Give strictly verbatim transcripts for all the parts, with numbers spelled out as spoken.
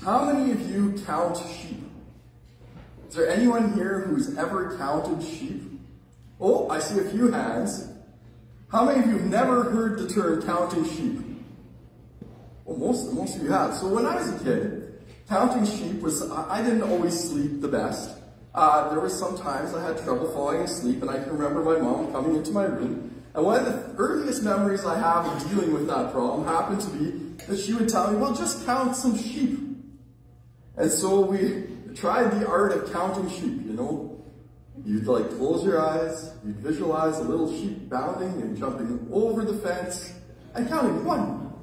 How many of you count sheep? Is there anyone here who's ever counted sheep? Oh, I see a few hands. How many of you have never heard the term counting sheep? Well, most, most of you have. So when I was a kid, counting sheep was, I didn't always sleep the best. Uh, there were some times I had trouble falling asleep, and I can remember my mom coming into my room. And one of the earliest memories I have of dealing with that problem happened to be that she would tell me, well, just count some sheep. And so we tried the art of counting sheep, you know. You'd like close your eyes, you'd visualize a little sheep bounding and jumping over the fence and counting one,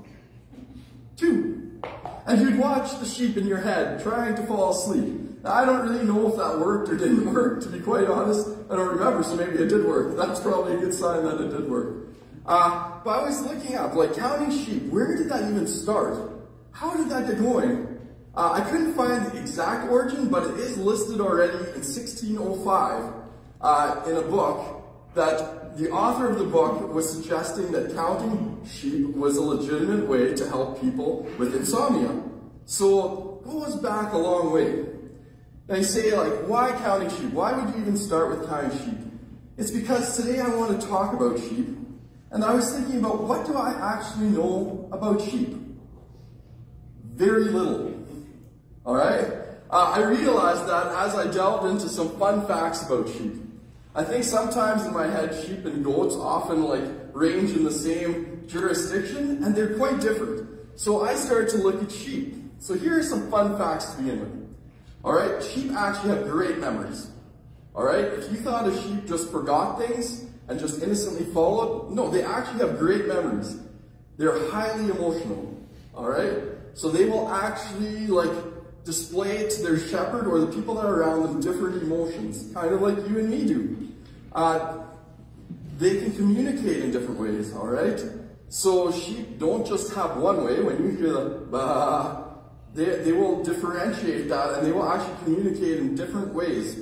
two, and you'd watch the sheep in your head trying to fall asleep. Now, I don't really know if that worked or didn't work, to be quite honest. I don't remember, so maybe it did work. That's probably a good sign that it did work. Uh, but I was looking up, like counting sheep, where did that even start? How did that get going? Uh, I couldn't find the exact origin, but it is listed already in sixteen oh five uh, in a book that the author of the book was suggesting that counting sheep was a legitimate way to help people with insomnia. So it goes back a long way. Now you say, like, why counting sheep? Why would you even start with counting sheep? It's because today I want to talk about sheep, and I was thinking about what do I actually know about sheep? Very little. All right? Uh, I realized that as I delved into some fun facts about sheep. I think sometimes in my head, sheep and goats often like range in the same jurisdiction, and they're quite different. So I started to look at sheep. So here are some fun facts to begin with. All right? Sheep actually have great memories. All right? If you thought a sheep just forgot things and just innocently followed, no, they actually have great memories. They're highly emotional. All right? So they will actually like display to their shepherd or the people that are around them different emotions, kind of like you and me do. Uh, they can communicate in different ways, all right? So sheep don't just have one way. When you hear the bah, they, they will differentiate that, and they will actually communicate in different ways.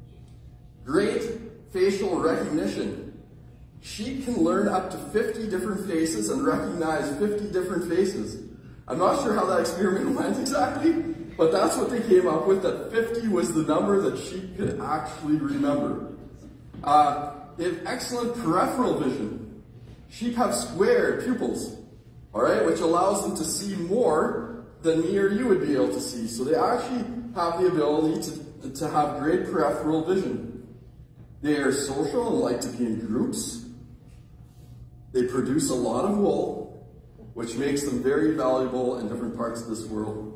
Great facial recognition. Sheep can learn up to fifty different faces and recognize fifty different faces. I'm not sure how that experiment went exactly, but that's what they came up with, that fifty was the number that sheep could actually remember. Uh, they have excellent peripheral vision. Sheep have square pupils, all right, which allows them to see more than me or you would be able to see. So they actually have the ability to, to have great peripheral vision. They are social and like to be in groups. They produce a lot of wool, which makes them very valuable in different parts of this world.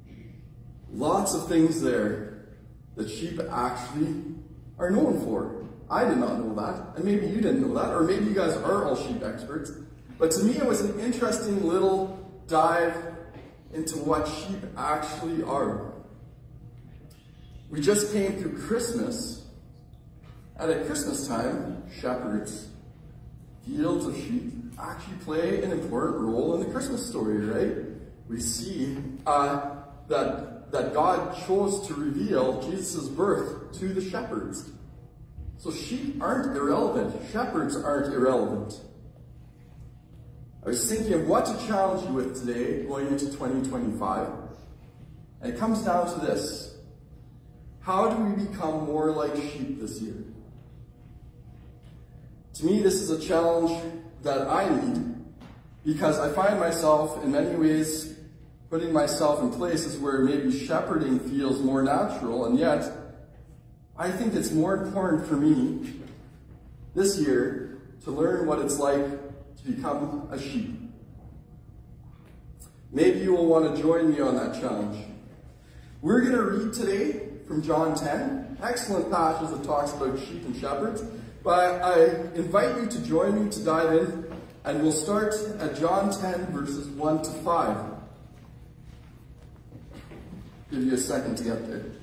Lots of things there that sheep actually are known for. I did not know that, and maybe you didn't know that, or maybe you guys are all sheep experts. But to me, it was an interesting little dive into what sheep actually are. We just came through Christmas, and at Christmas time, shepherds, fields of sheep, actually play an important role in the Christmas story, right? We see uh, that that God chose to reveal Jesus' birth to the shepherds. So sheep aren't irrelevant. Shepherds aren't irrelevant. I was thinking of what to challenge you with today going into twenty twenty-five. And it comes down to this. How do we become more like sheep this year? To me, this is a challenge that I need because I find myself in many ways putting myself in places where maybe shepherding feels more natural, and yet I think it's more important for me this year to learn what it's like to become a sheep. Maybe you will want to join me on that challenge. We're going to read today from John ten, excellent passage that talks about sheep and shepherds, but I invite you to join me to dive in, and we'll start at John ten verses one to five. Give you a second to get there.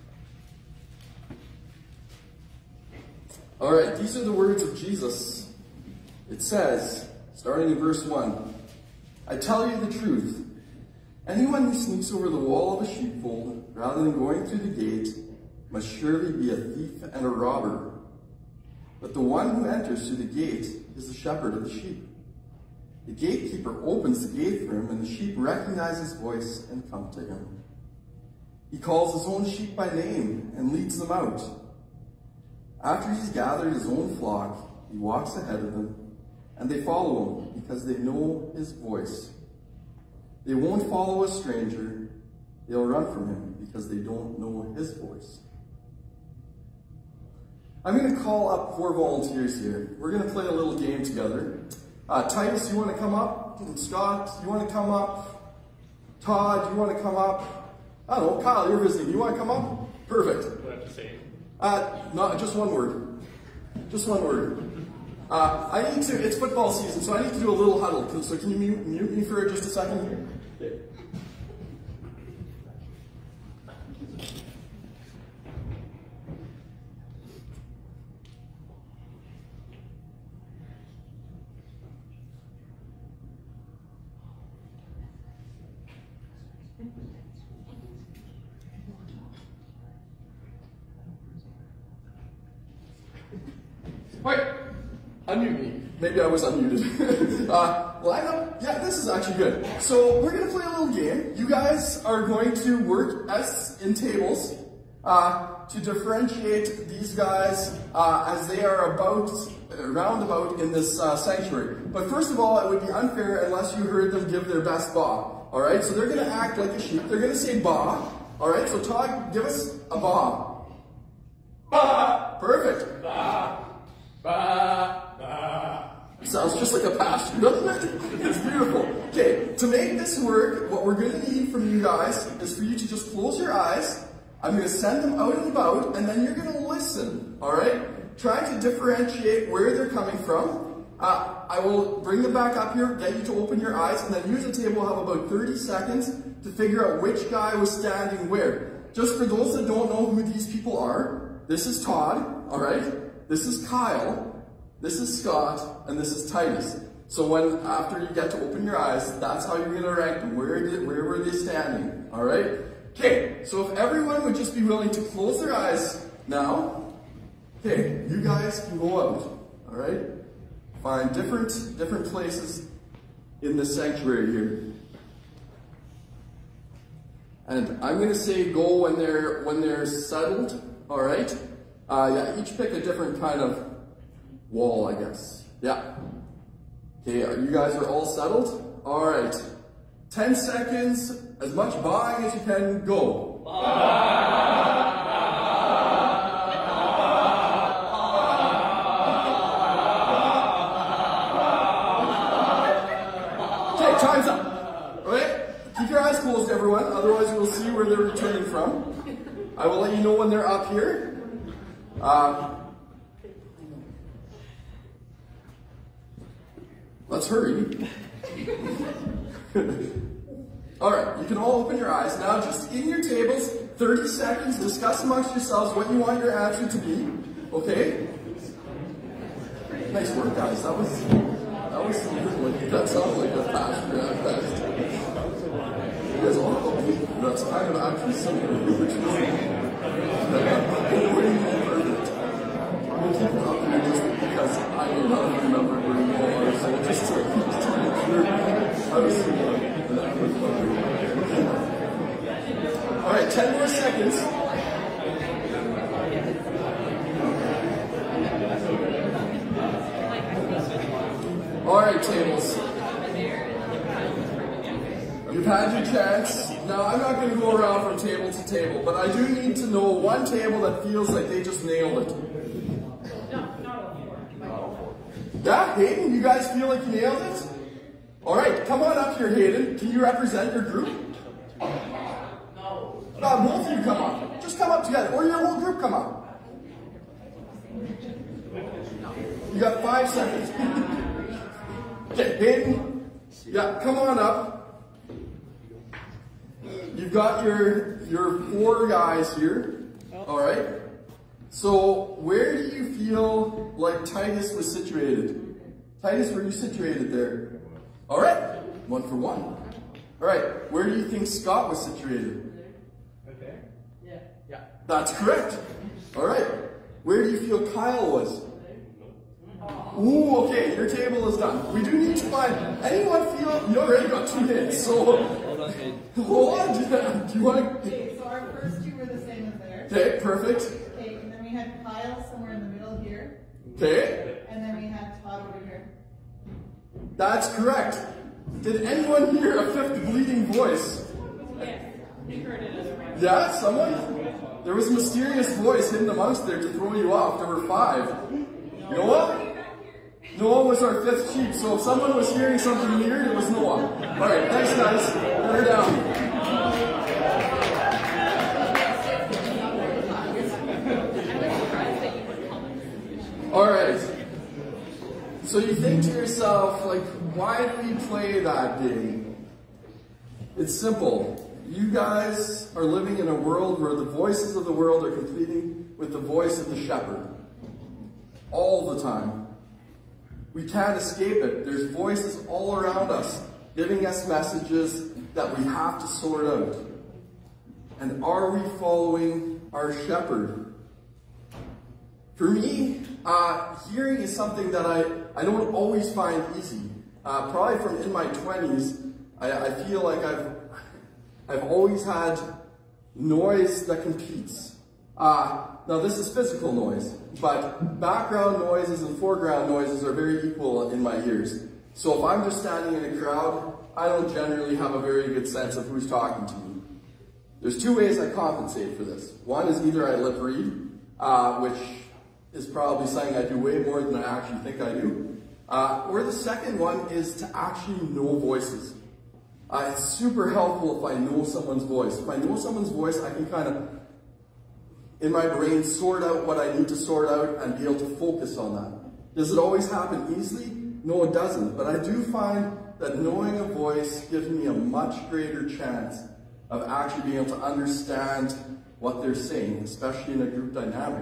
All right, these are the words of Jesus. It says, starting in verse one, I tell you the truth. Anyone who sneaks over the wall of a sheepfold rather than going through the gate must surely be a thief and a robber. But the one who enters through the gate is the shepherd of the sheep. The gatekeeper opens the gate for him, and the sheep recognize his voice and come to him. He calls his own sheep by name and leads them out. After he's gathered his own flock, he walks ahead of them, and they follow him because they know his voice. They won't follow a stranger. They'll run from him because they don't know his voice. I'm going to call up four volunteers here. We're going to play a little game together. Uh, Titus, you want to come up? Scott, you want to come up? Todd, you want to come up? I don't know. Kyle, you're visiting. You want to come up? Perfect. What do I have to say? Uh, no, just one word. Just one word. Uh, I need to, it's football season, so I need to do a little huddle. So can you mute, mute me for just a second? Yeah. Wait, unmute me. Maybe I was unmuted. uh, line up. Yeah, this is actually good. So we're going to play a little game. You guys are going to work as in tables uh, to differentiate these guys uh, as they are about, uh, roundabout in this uh, sanctuary. But first of all, it would be unfair unless you heard them give their best ba. All right, so they're going to act like a sheep. They're going to say ba. All right, so Todd, give us a ba. Ba. Perfect. Ba. Ba, ba. Sounds just like a pasture, doesn't it? It's beautiful. Okay, to make this work, what we're going to need from you guys is for you to just close your eyes. I'm going to send them out and about, and then you're going to listen, all right? Try to differentiate where they're coming from. Uh, I will bring them back up here, get you to open your eyes, and then you as a table will have about thirty seconds to figure out which guy was standing where. Just for those that don't know who these people are, this is Todd, all right? This is Kyle, this is Scott, and this is Titus. So when, after you get to open your eyes, that's how you're gonna rank them. Where, did, where were they standing, all right? Okay, so if everyone would just be willing to close their eyes now, okay, you guys can go out, all right? Find different, different places in the sanctuary here. And I'm gonna say go when they're, when they're settled, all right? Uh, yeah, each pick a different kind of wall, I guess. Yeah. Okay, you guys are all settled? All right. Ten seconds, as much buying as you can, go. Okay, time's up. All right? Keep your eyes closed, everyone, otherwise we'll see where they're returning from. I will let you know when they're up here. Uh, let's hurry. All right, you can all open your eyes. Now just in your tables, thirty seconds, discuss amongst yourselves what you want your answer to be, okay? Nice work, guys. That was, that was like, that sounded like a pasture at best. You guys all know that's kind of actually similar, which is we'll keep it up here just because I may not remember where you all are, so just to, just to make sure I was similar. Alright, ten more seconds. Alright, tables. You've had your chance. Now, I'm not going to go around from table to table, but I do need to know one table that feels like they just nailed it. Yeah, Hayden, you guys feel like you nailed it? All right, come on up here, Hayden. Can you represent your group? No. Uh, both of you come up. Just come up together, or your whole group come up. You got five seconds. Okay, Hayden, yeah, come on up. You've got your, your four guys here, all right? So where do you feel like Titus was situated? Titus, where are you situated there? All right, one for one. All right, where do you think Scott was situated? Right there? Yeah. Yeah. That's correct. All right, where do you feel Kyle was? Ooh, okay, your table is done. We do need to find, anyone feel, you already got two hits, so Okay. Hold on, do you want to... Okay, so our first two were the same as theirs. Okay, perfect. Okay, and then we had Kyle somewhere in the middle here. Okay. And then we had Todd over here. That's correct. Did anyone hear a fifth bleeding voice? Yes, we heard it otherwise. Yeah, someone? There was a mysterious voice hidden amongst there to throw you off. There were five. Noah? Noah was our fifth sheep, so if someone was hearing something weird, it was Noah. Alright, thanks guys. We're down. Alright. So you think to yourself, like, why do we play that game? It's simple. You guys are living in a world where the voices of the world are competing with the voice of the shepherd. All the time. We can't escape it. There's voices all around us giving us messages that we have to sort out. And are we following our shepherd? For me, uh, hearing is something that I, I don't always find easy. Uh, probably from in my twenties, I, I feel like I've, I've always had noise that competes. Uh, now this is physical noise, but background noises and foreground noises are very equal in my ears. So if I'm just standing in a crowd, I don't generally have a very good sense of who's talking to me. There's two ways I compensate for this. One is either I lip read, uh, which is probably something I do way more than I actually think I do. Uh, or the second one is to actually know voices. Uh, it's super helpful if I know someone's voice. If I know someone's voice, I can kind of, in my brain, sort out what I need to sort out and be able to focus on that. Does it always happen easily? No, it doesn't. But I do find that knowing a voice gives me a much greater chance of actually being able to understand what they're saying, especially in a group dynamic.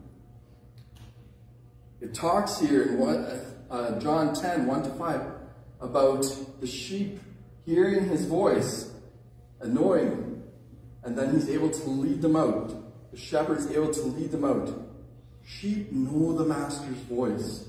It talks here in what, uh, John ten, one to five, about the sheep hearing his voice, and knowing him, and then he's able to lead them out. The shepherd's able to lead them out. Sheep know the master's voice.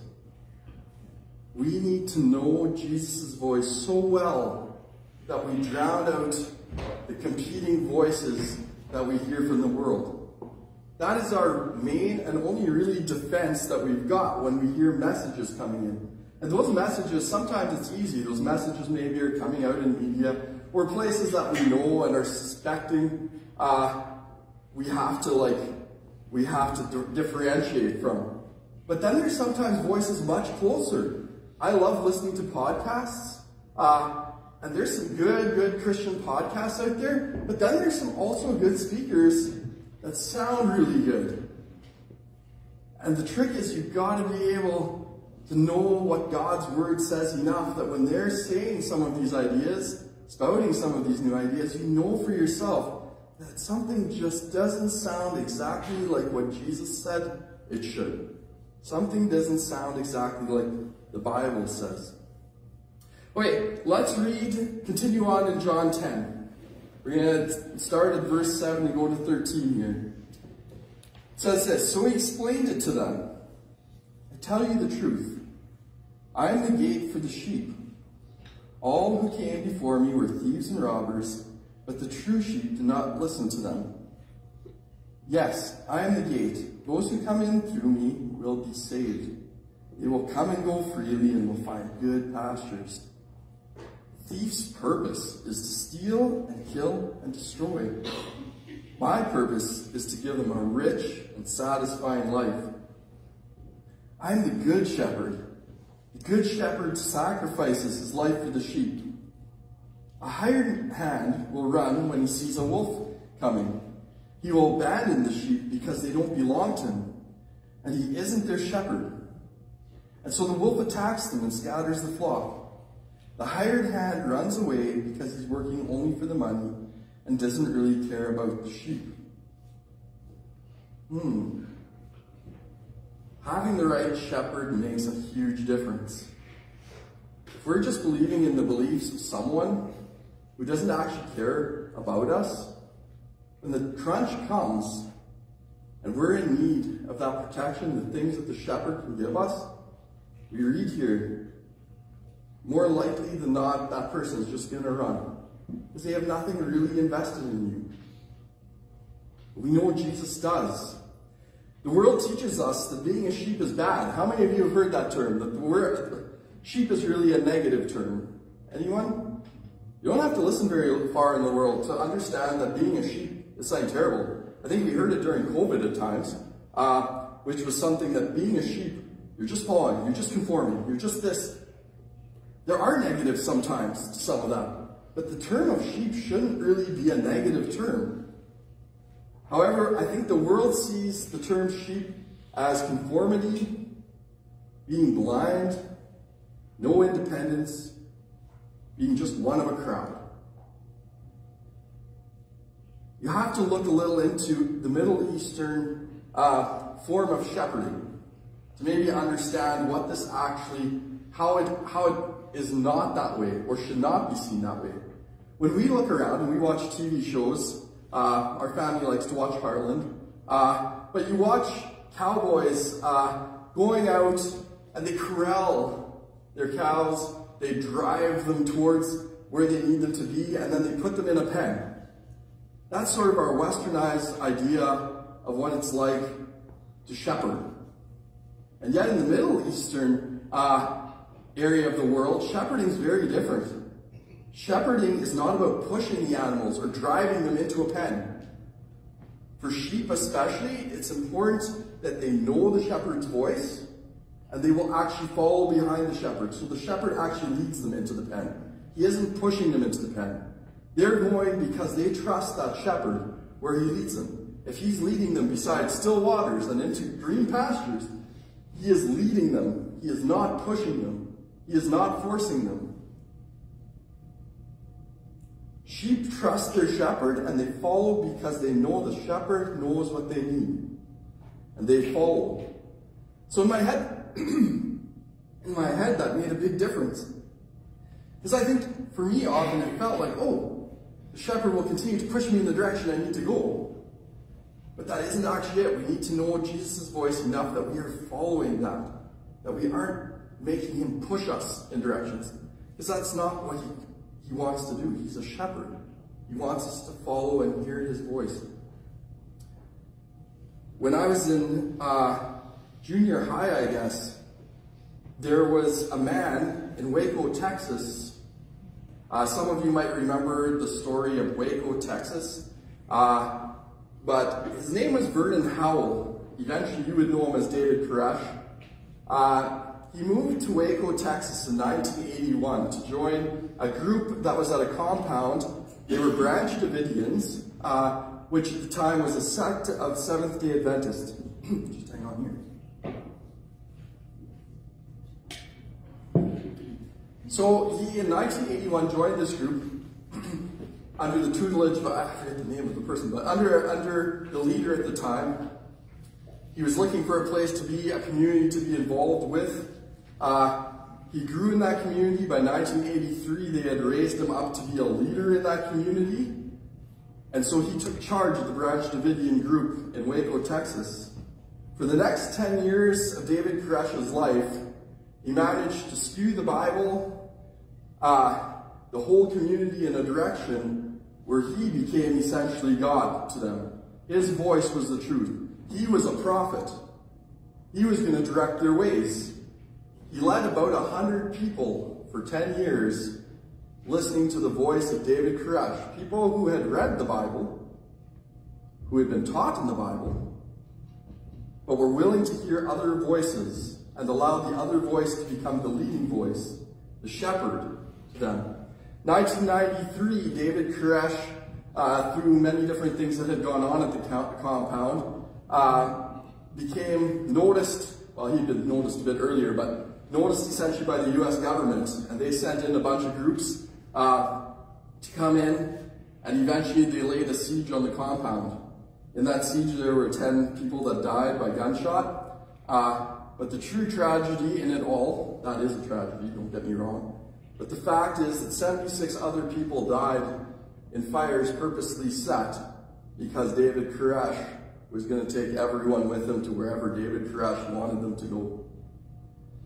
We need to know Jesus' voice so well that we drown out the competing voices that we hear from the world. That is our main and only really defense that we've got when we hear messages coming in. And those messages, sometimes it's easy. Those messages maybe are coming out in media or places that we know and are suspecting uh, we have to like, we have to di- differentiate from. But then there's sometimes voices much closer. I love listening to podcasts, uh, and there's some good, good Christian podcasts out there, but then there's some also good speakers that sound really good. And the trick is you've got to be able to know what God's word says enough that when they're saying some of these ideas, spouting some of these new ideas, you know for yourself that something just doesn't sound exactly like what Jesus said it should. Something doesn't sound exactly like the Bible says. Okay, let's read, continue on in John ten. We're going to start at verse seven and go to thirteen here. It says this, so he explained it to them. I tell you the truth. I am the gate for the sheep. All who came before me were thieves and robbers, but the true sheep did not listen to them. Yes, I am the gate. Those who come in through me will be saved. They will come and go freely and will find good pastures. The thief's purpose is to steal and kill and destroy. My purpose is to give them a rich and satisfying life. I am the good shepherd. The good shepherd sacrifices his life for the sheep. A hired hand will run when he sees a wolf coming. He will abandon the sheep because they don't belong to him, and he isn't their shepherd. And so the wolf attacks them and scatters the flock. The hired hand runs away because he's working only for the money and doesn't really care about the sheep. Hmm. Having the right shepherd makes a huge difference. If we're just believing in the beliefs of someone who doesn't actually care about us, when the crunch comes and we're in need of that protection, the things that the shepherd can give us, we read here, more likely than not, that person is just going to run. Because they have nothing really invested in you. We know Jesus does. The world teaches us that being a sheep is bad. How many of you have heard that term? That the word sheep is really a negative term. Anyone? You don't have to listen very far in the world to understand that being a sheep is something terrible. I think we heard it during COVID at times, uh, which was something that being a sheep, you're just following, you're just conforming, you're just this. There are negatives sometimes to some of that, but the term of sheep shouldn't really be a negative term. However, I think the world sees the term sheep as conformity, being blind, no independence, being just one of a crowd. You have to look a little into the Middle Eastern uh, form of shepherding to maybe understand what this actually, how it, how it is not that way or should not be seen that way. When we look around and we watch T V shows, uh, our family likes to watch Heartland, uh, but you watch cowboys uh, going out and they corral their cows, they drive them towards where they need them to be, and then they put them in a pen. That's sort of our westernized idea of what it's like to shepherd. And yet in the Middle Eastern uh, area of the world, shepherding is very different. Shepherding is not about pushing the animals or driving them into a pen. For sheep especially, it's important that they know the shepherd's voice and they will actually follow behind the shepherd. So the shepherd actually leads them into the pen. He isn't pushing them into the pen. They're going because they trust that shepherd where he leads them. If he's leading them beside still waters and into green pastures, he is leading them. He is not pushing them. He is not forcing them. Sheep trust their shepherd and they follow because they know the shepherd knows what they need. And they follow. So in my head, in my head, that made a big difference. Because I think for me often it felt like, oh, the shepherd will continue to push me in the direction I need to go. But that isn't actually it. We need to know Jesus' voice enough that we are following that. That we aren't making him push us in directions. Because that's not what he, he wants to do. He's a shepherd. He wants us to follow and hear his voice. When I was in uh, junior high, I guess, there was a man in Waco, Texas. Uh, some of you might remember the story of Waco, Texas. Uh, but his name was Vernon Howell. Eventually you would know him as David Koresh. Uh, he moved to Waco, Texas in nineteen eighty-one to join a group that was at a compound. They were Branch Davidians, uh, which at the time was a sect of Seventh-day Adventists. Just hang on here. So he, in nineteen eighty-one, joined this group under the tutelage of, I forget the name of the person, but under, under the leader at the time. He was looking for a place to be, a community to be involved with. Uh, he grew in that community. By nineteen eighty-three, they had raised him up to be a leader in that community. And so he took charge of the Branch Davidian group in Waco, Texas. For the next ten years of David Koresh's life, he managed to skew the Bible, uh, the whole community in a direction where he became essentially God to them. His voice was the truth. He was a prophet. He was going to direct their ways. He led about a hundred people for ten years listening to the voice of David Koresh. People who had read the Bible, who had been taught in the Bible, but were willing to hear other voices and allow the other voice to become the leading voice, the shepherd to them. nineteen ninety-three, David Koresh, uh, through many different things that had gone on at the compound, uh, became noticed, well, he'd been noticed a bit earlier, but noticed essentially by the U S government, and they sent in a bunch of groups uh, to come in, and eventually they laid a siege on the compound. In that siege, there were ten people that died by gunshot, uh, but the true tragedy in it all, that is a tragedy, don't get me wrong, but the fact is that seventy-six other people died in fires purposely set because David Koresh was going to take everyone with him to wherever David Koresh wanted them to go.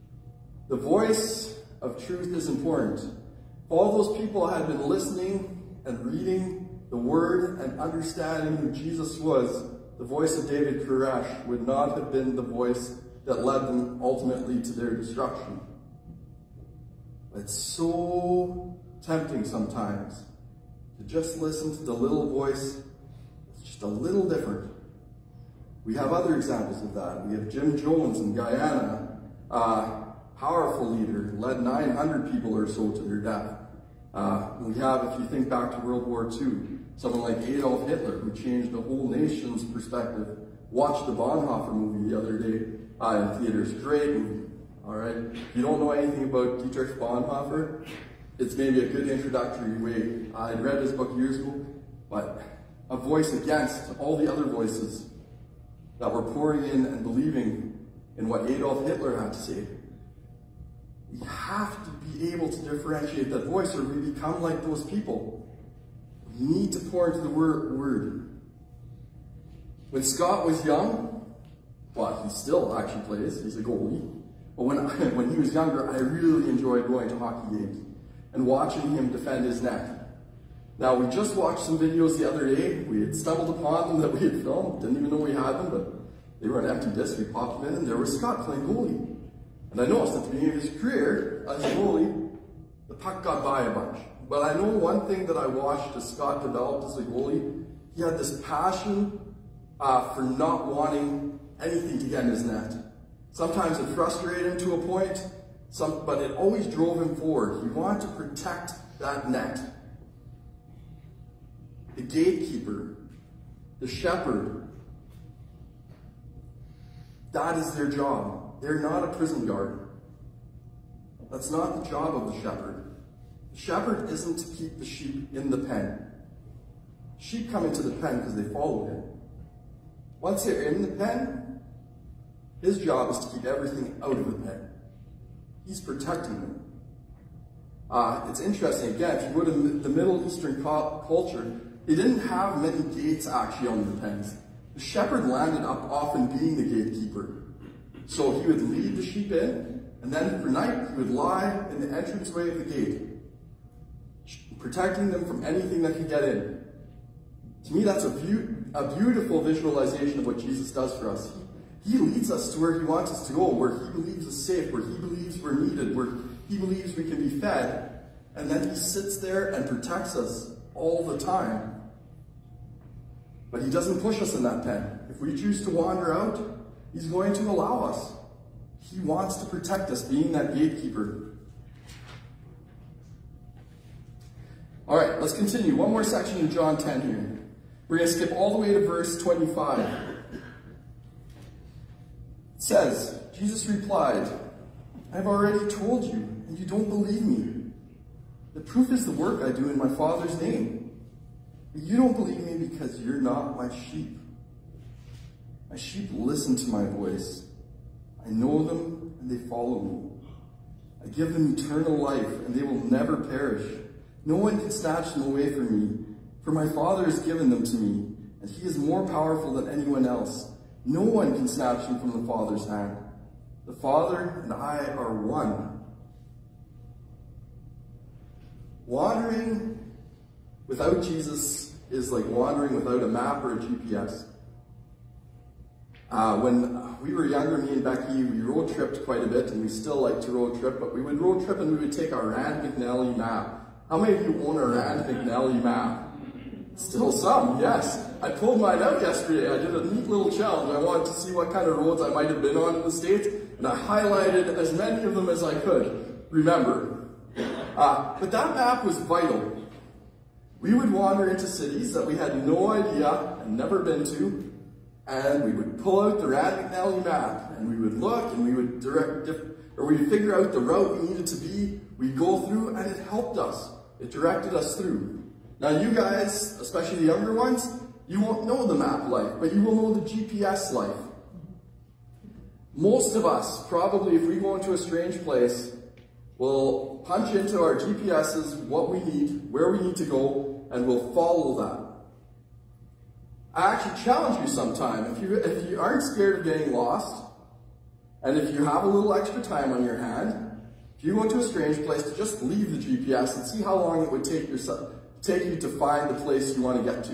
The voice of truth is important. All those people had been listening and reading the word and understanding who Jesus was, the voice of David Koresh would not have been the voice that led them ultimately to their destruction. It's so tempting sometimes to just listen to the little voice that's just a little different. We have other examples of that. We have Jim Jones in Guyana, a powerful leader, led nine hundred people or so to their death. Uh, we have, if you think back to World War Two, someone like Adolf Hitler, who changed the whole nation's perspective. Watched the Bonhoeffer movie the other day uh, in theaters. Great movie, all right? If you don't know anything about Dietrich Bonhoeffer, it's maybe a good introductory way. I read his book years ago, but a voice against all the other voices that were pouring in and believing in what Adolf Hitler had to say. We have to be able to differentiate that voice, or we become like those people. We need to pour into the word. When Scott was young, well, he still actually plays, he's a goalie. But when, I, when he was younger, I really enjoyed going to hockey games and watching him defend his net. Now, we just watched some videos the other day. We had stumbled upon them that we had filmed. Didn't even know we had them, but they were an empty disc. We popped them in, and there was Scott playing goalie. And I noticed at the beginning of his career as a goalie, the puck got by a bunch. But I know one thing that I watched as Scott developed as a goalie, he had this passion uh, for not wanting anything to get in his net. Sometimes it frustrated him to a point, some, but it always drove him forward. He wanted to protect that net. The gatekeeper, the shepherd, that is their job. They're not a prison guard. That's not the job of the shepherd. The shepherd isn't to keep the sheep in the pen. Sheep come into the pen because they follow him. Once they're in the pen, his job is to keep everything out of the pen. He's protecting them. Uh, it's interesting, again, if you go to the Middle Eastern culture, they didn't have many gates actually on the pens. The shepherd landed up often being the gatekeeper. So he would lead the sheep in, and then for night, he would lie in the entranceway of the gate, protecting them from anything that could get in. To me, that's a, be a beautiful visualization of what Jesus does for us. He, he leads us to where he wants us to go, where he believes is safe, where he believes we're needed, where he believes we can be fed, and then he sits there and protects us all the time. But he doesn't push us in that pen. If we choose to wander out, he's going to allow us. He wants to protect us, being that gatekeeper. All right, let's continue. One more section in John ten here. We're going to skip all the way to verse twenty-five. It says, Jesus replied, I've already told you, and you don't believe me. The proof is the work I do in my Father's name. But you don't believe me because you're not my sheep. My sheep listen to my voice. I know them, and they follow me. I give them eternal life, and they will never perish. No one can snatch them away from me, for my Father has given them to me, and he is more powerful than anyone else. No one can snatch them from the Father's hand. The Father and I are one. Wandering without Jesus is like wandering without a map or a G P S. Uh, when we were younger, me and Becky, we road tripped quite a bit, and we still like to road trip, but we would road trip and we would take our Rand McNally map. How many of you own a Rand McNally map? Still some, yes. I pulled mine out yesterday. I did a neat little challenge. I wanted to see what kind of roads I might have been on in the States, and I highlighted as many of them as I could remember. Uh, but that map was vital. We would wander into cities that we had no idea and never been to, and we would pull out the Rand McNally map, and we would look, and we would direct, or we'd figure out the route we needed to be. We'd go through, and it helped us. It directed us through. Now you guys, especially the younger ones, you won't know the map life, but you will know the G P S life. Most of us, probably if we go into a strange place, will punch into our G P Ss what we need, where we need to go, and we'll follow that. I actually challenge you sometime, if you, if you aren't scared of getting lost, and if you have a little extra time on your hand, if you go to a strange place, to just leave the G P S and see how long it would take yourself take you to find the place you want to get to.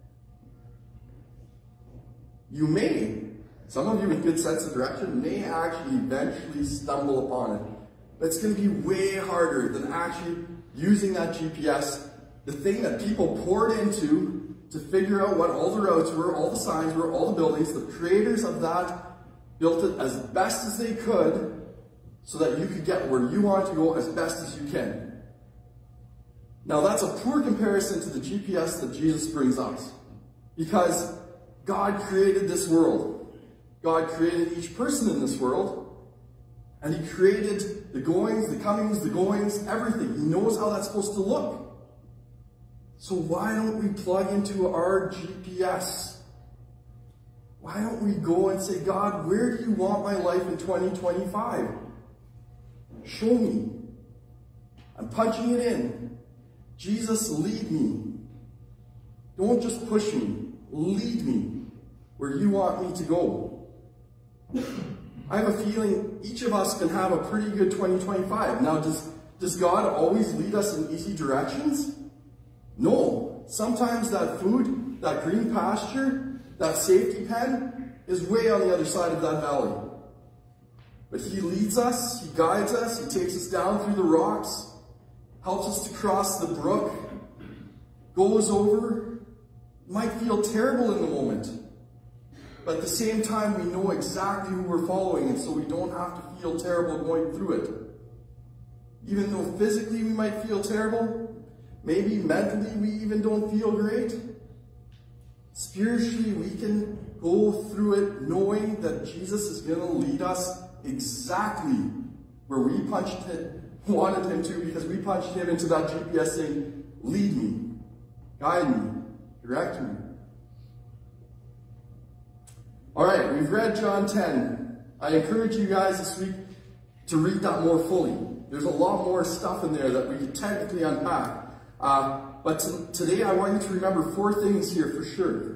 You may, some of you with good sense of direction, may actually eventually stumble upon it. But it's going to be way harder than actually using that G P S, the thing that people poured into to figure out what all the roads were, all the signs were, all the buildings. The creators of that built it as best as they could so that you could get where you want to go as best as you can. Now that's a poor comparison to the G P S that Jesus brings us, because God created this world. God created each person in this world, and He created the goings, the comings, the goings, everything. He knows how that's supposed to look. So why don't we plug into our G P S? Why don't we go and say, God, where do you want my life in twenty twenty-five? Show me. I'm punching it in. Jesus, lead me. Don't just push me. Lead me where you want me to go. I have a feeling each of us can have a pretty good twenty twenty-five. Now, does, does God always lead us in easy directions? No. Sometimes that food, that green pasture, that safety pen is way on the other side of that valley. But He leads us, He guides us, He takes us down through the rocks, helps us to cross the brook, goes over. Might feel terrible in the moment, but at the same time we know exactly who we're following, and so we don't have to feel terrible going through it. Even though physically we might feel terrible, maybe mentally we even don't feel great, spiritually we can go through it knowing that Jesus is going to lead us exactly where we punched it, wanted Him to, because we punched Him into that G P S saying, lead me, guide me, direct me. All right, we've read John ten. I encourage you guys this week to read that more fully. There's a lot more stuff in there that we could technically unpack. Uh, but today I want you to remember four things here for sure.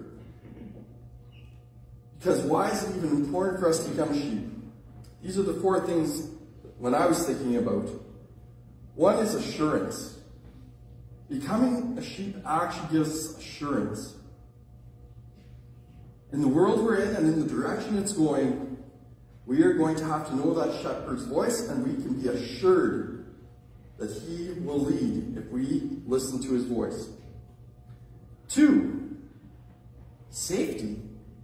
Because why is it even important for us to become sheep? These are the four things when I was thinking about. One is assurance. Becoming a sheep actually gives us assurance. In the world we're in and in the direction it's going, we are going to have to know that shepherd's voice, and we can be assured that He will lead if we listen to His voice. Two, safety.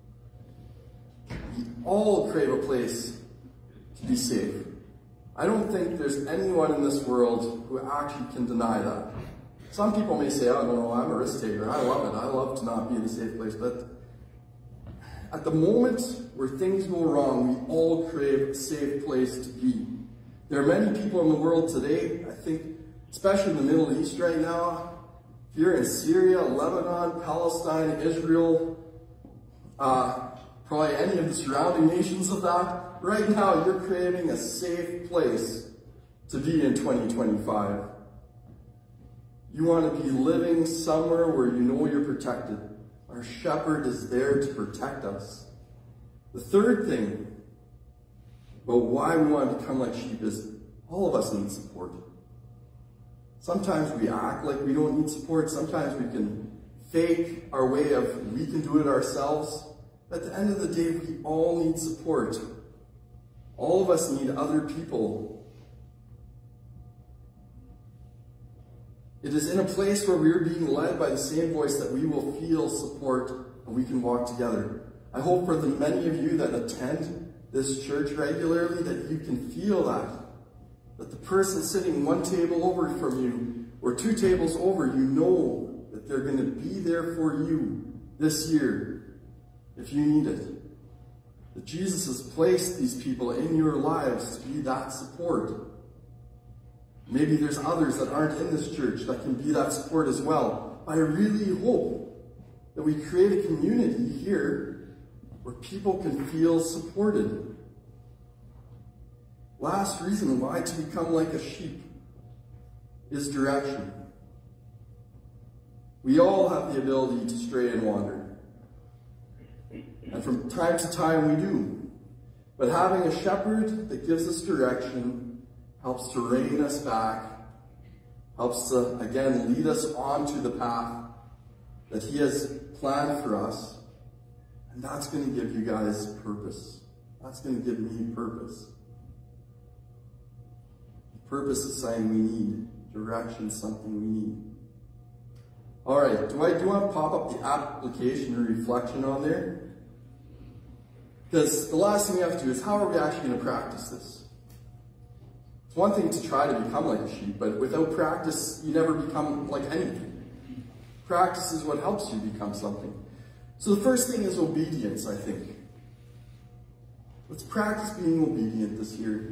We all crave a place to be safe. I don't think there's anyone in this world who actually can deny that. Some people may say, oh, no, no, I'm a risk taker. I love it. I love to not be in a safe place. But at the moment where things go wrong, we all crave a safe place to be. There are many people in the world today, I think, especially in the Middle East right now. If you're in Syria, Lebanon, Palestine, Israel, uh, probably any of the surrounding nations of that, right now you're craving a safe place to be in twenty twenty-five. You want to be living somewhere where you know you're protected. Our shepherd is there to protect us. The third thing about why we want to become like sheep is all of us need support. Sometimes we act like we don't need support. Sometimes we can fake our way of we can do it ourselves. At the end of the day, we all need support. All of us need other people. It is in a place where we are being led by the same voice that we will feel support and we can walk together. I hope for the many of you that attend this church regularly that you can feel that. That the person sitting one table over from you or two tables over, you know that they're going to be there for you this year if you need it. That Jesus has placed these people in your lives to be that support. Maybe there's others that aren't in this church that can be that support as well. I really hope that we create a community here where people can feel supported. Last reason why to become like a sheep is direction. We all have the ability to stray and wander. And from time to time we do. But having a shepherd that gives us direction helps to rein us back, helps to, again, lead us onto the path that he has planned for us. And that's going to give you guys purpose. That's going to give me purpose. Purpose is something we need. Direction is something we need. All right, do I do want to pop up the application or reflection on there? Because the last thing we have to do is, how are we actually going to practice this? It's one thing to try to become like a sheep, but without practice, you never become like anything. Practice is what helps you become something. So the first thing is obedience, I think. Let's practice being obedient this year.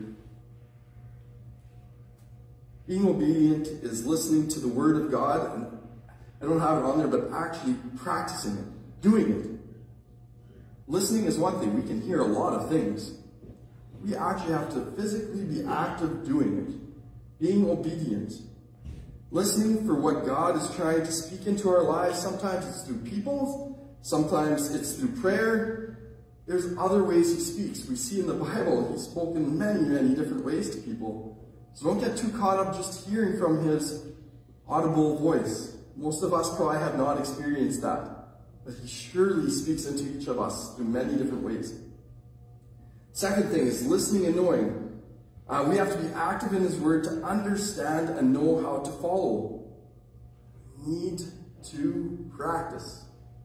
Being obedient is listening to the Word of God, and I don't have it on there, but actually practicing it, doing it. Listening is one thing. We can hear a lot of things. We actually have to physically be active doing it. Being obedient. Listening for what God is trying to speak into our lives. Sometimes it's through people. Sometimes it's through prayer. There's other ways he speaks. We see in the Bible, he's spoken in many, many different ways to people. So don't get too caught up just hearing from his audible voice. Most of us probably have not experienced that. But he surely speaks into each of us through many different ways. Second thing is listening and knowing. Uh, we have to be active in his word to understand and know how to follow. We need to practice.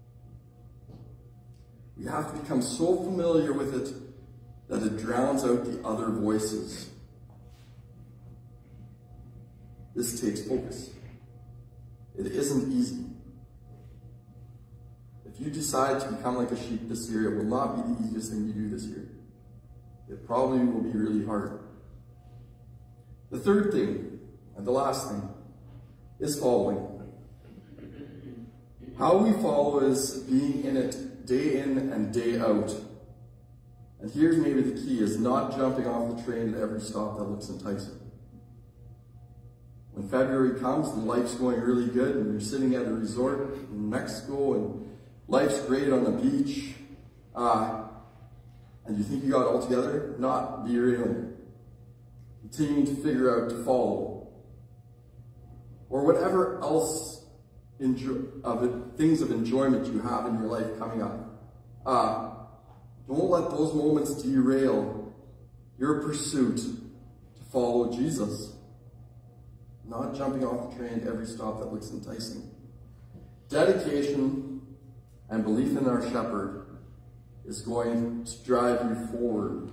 We have to become so familiar with it that it drowns out the other voices. This takes focus. It isn't easy. If you decide to become like a sheep this year, it will not be the easiest thing you do this year. It probably will be really hard. The third thing, and the last thing, is following. How we follow is being in it day in and day out. And here's maybe the key, is not jumping off the train at every stop that looks enticing. When February comes and life's going really good and you're sitting at a resort in Mexico and life's great on the beach, uh, and you think you got it all together, not derailing. Continuing to figure out to follow. Or whatever else enjo- of it, things of enjoyment you have in your life coming up. Uh, don't let those moments derail your pursuit to follow Jesus. Not jumping off the train at every stop that looks enticing. Dedication and belief in our shepherd is going to drive you forward.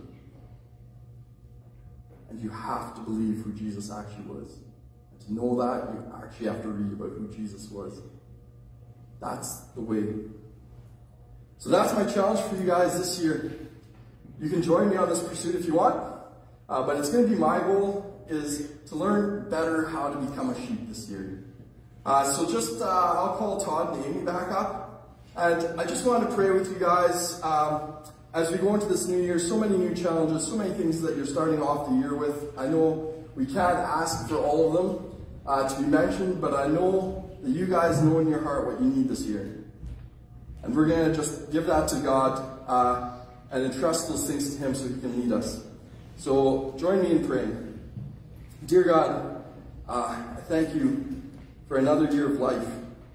And you have to believe who Jesus actually was. And to know that, you actually have to read about who Jesus was. That's the way. So that's my challenge for you guys this year. You can join me on this pursuit if you want, uh, but it's going to be my goal is to learn better how to become a sheep this year. Uh, so just, uh, I'll call Todd and Amy back up. And I just want to pray with you guys um, as we go into this new year. So many new challenges, so many things that you're starting off the year with. I know we can't ask for all of them uh, to be mentioned, but I know that you guys know in your heart what you need this year. And we're going to just give that to God uh, and entrust those things to him so he can lead us. So join me in praying. Dear God, uh, I thank you for another year of life.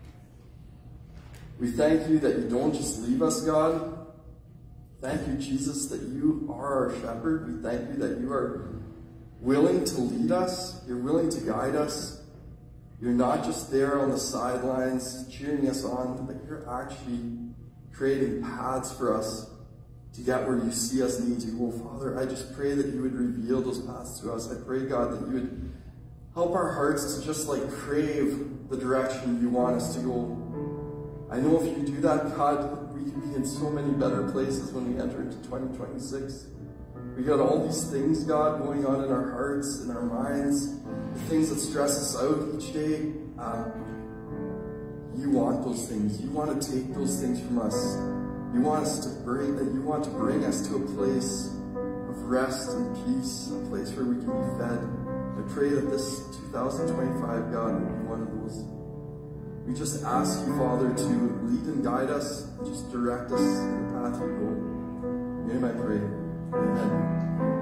We thank you that you don't just leave us, God. Thank you, Jesus, that you are our shepherd. We thank you that you are willing to lead us. You're willing to guide us. You're not just there on the sidelines cheering us on, but you're actually creating paths for us to get where you see us need to go. Father, I just pray that you would reveal those paths to us. I pray, God, that you would help our hearts to just like crave the direction you want us to go. I know if you do that, God, we can be in so many better places when we enter into twenty twenty-six. We got all these things, God, going on in our hearts, in our minds, the things that stress us out each day. Uh, you want those things. You want to take those things from us. You want us to bring that. You want to bring us to a place of rest and peace, a place where we can be fed. I pray that this two thousand twenty-five, God, will be one of those. We just ask you, Father, to lead and guide us, just direct us in the path we go. In your name I pray. Amen.